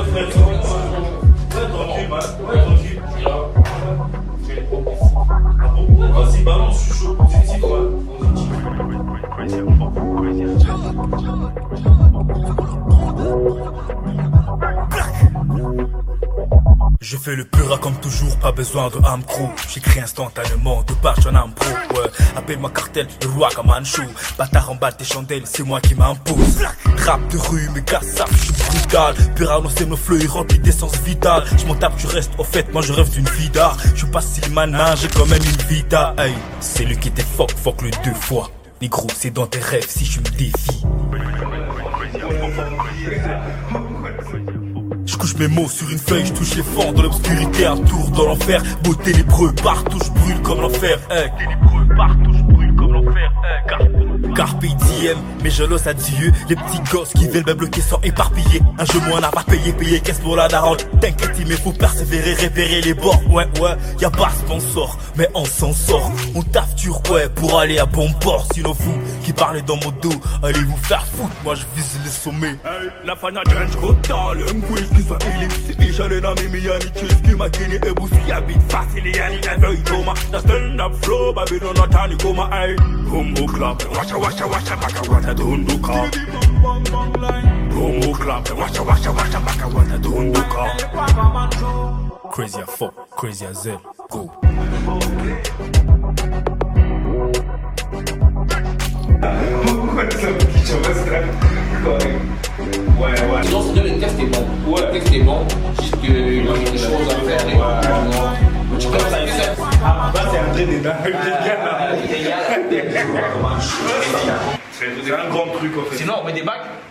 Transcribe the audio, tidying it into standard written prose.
frère, ouais, tranquille, man. Ouais, tranquille. Ah bon? Vas-y, balance, je suis chaud. Positif, Je fais le pur comme toujours, pas besoin de Amcro. J'écris instantanément, de part j'en impro. Ouais, appelle-moi cartel, le roi comme Anchou. Bâtard en bas des chandelles, c'est moi qui m'impose. Rap de rue, méga sap, je suis brutal. Pur annoncer nos flots, il remplit d'essence vitale. Je m'en tape, tu restes au fait, moi je rêve d'une vie d'art. Je suis pas Slimana, j'ai quand même une vita. Hey, c'est lui qui était fuck le 2 fois. Mais gros, c'est dans tes rêves si je me défie. Je couche mes mots sur une feuille, je touche les fonds dans l'obscurité, un tour dans l'enfer. Beau ténébreux, partout je brûle comme l'enfer. Hey. Ténébreux, partout je brûle comme l'enfer. Hey. Carpe diem, mais je l'ose à Dieu. Les petits gosses qui veulent me bloquer sont éparpillés. Un jeu moins n'a pas payé caisse pour la daronne. T'inquiète, il me faut persévérer, repérer les bords. Ouais, y'a pas sponsor, mais on s'en sort. On taffe dur, ouais, pour aller à bon port. Sinon vous, qui parlez dans mon dos, allez vous faire foutre, moi je vise les sommets. Hey, la fana trench cotal, un quiz qui soit ellipse. J'allais dans mes miani, qui m'a gagné et boussi habite facile et yani la veille coma. La stand up flow, Babylon Natani coma. Hey, Humbo clap, washa baka wata dunduka. Humbo clap, washa baka wata dunduka. Crazy as fuck, crazy as hell, go. Ouais. Non, c'est le texte est bon. Ouais. Le texte est bon. Juste qu'il y a des choses à faire. Et tu peux ça. Ah, bah c'est André dedans. C'est un grand truc en fait. Sinon, on met des bacs.